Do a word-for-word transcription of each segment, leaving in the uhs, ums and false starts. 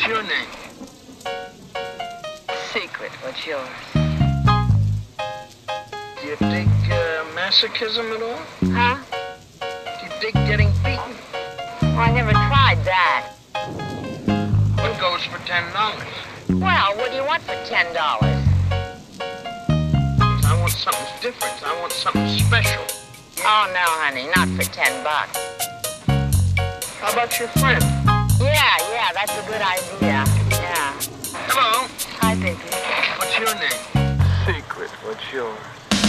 your name? Secret. What's yours? Do you dig uh, masochism at all? Huh? Do you dig getting beaten? Well, I never tried that. What goes for ten dollars? Well, what do you want for ten dollars? I want something different. I want something special. Oh, no, honey, not for ten bucks. How about your friend? Yeah, yeah, that's a good idea. Yeah. Hello. Hi, baby. What's your name? Secret. What's yours?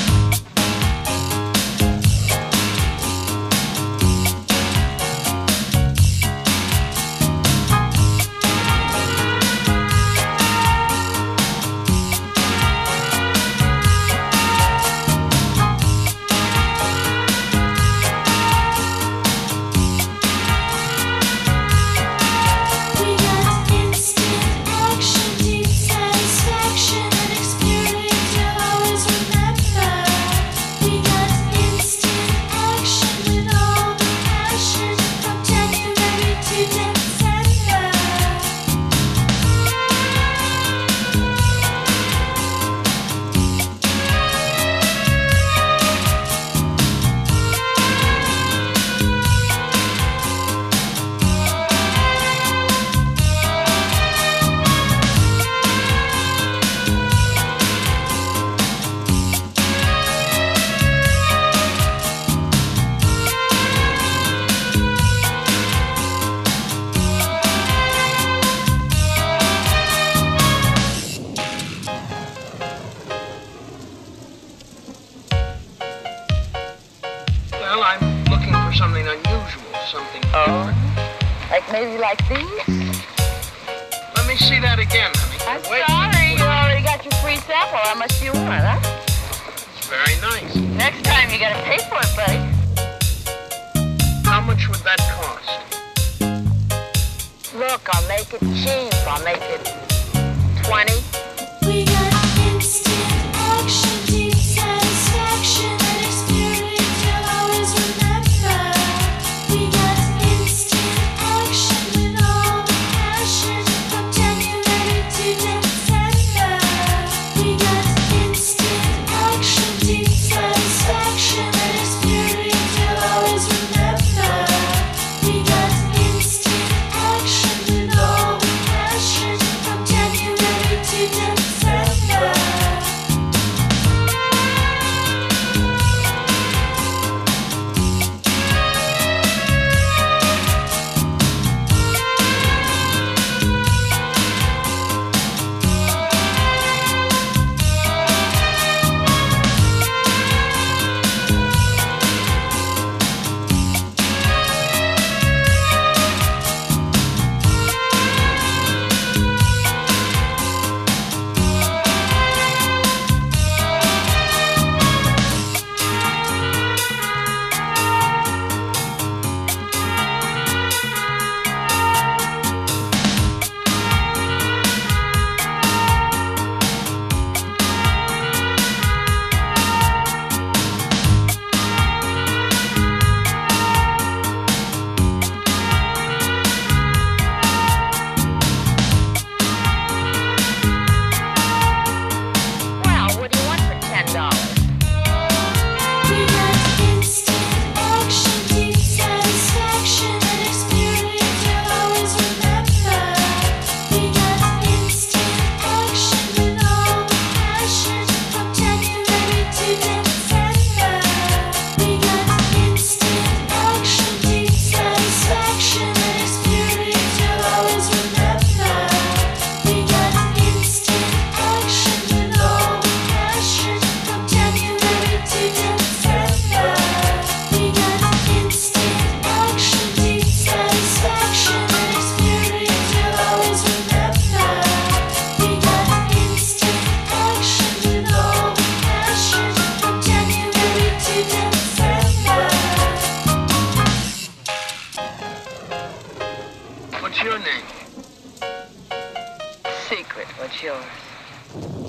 Well, I'm looking for something unusual, something Oh? different. Like maybe like these? Let me see that again, honey. I'm Wait. sorry, you already got your free sample. How much do you want, huh? It's very nice. Next time you gotta pay for it, buddy. How much would that cost? Look, I'll make it cheap. I'll make it twenty. We got instant action, deep satisfaction, and experience you'll always remember. We got instant action with all the passion from January to December. We got instant action, deep satisfaction, and experience you'll always remember. We got instant action with all the passion from January to December. Well, what do you want for ten dollars? We got instant action, deep satisfaction, and experience you'll always remember. We got instant action with all the passion from January to December. We got instant action, deep satisfaction, and experience you'll always remember. We got instant action with all the passion from January to December. We got instant action, deep satisfaction, and experience you'll always remember. We got instant action with all the passion from January to December. What's your name? Secret. What's yours?